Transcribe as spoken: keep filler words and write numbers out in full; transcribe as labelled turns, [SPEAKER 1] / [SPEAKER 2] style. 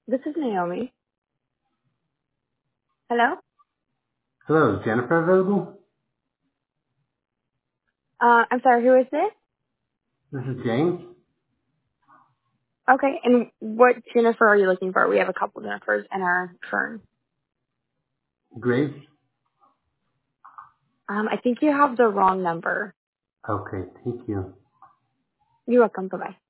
[SPEAKER 1] This is Naomi. Hello?
[SPEAKER 2] Hello, is Jennifer available?
[SPEAKER 1] Uh, I'm sorry, who is this?
[SPEAKER 2] This is James.
[SPEAKER 1] Okay, and what Jennifer are you looking for? We have a couple Jennifers in our firm.
[SPEAKER 2] Grace?
[SPEAKER 1] Um, I think you have the wrong number.
[SPEAKER 2] Okay, thank you.
[SPEAKER 1] You're welcome. Bye-bye.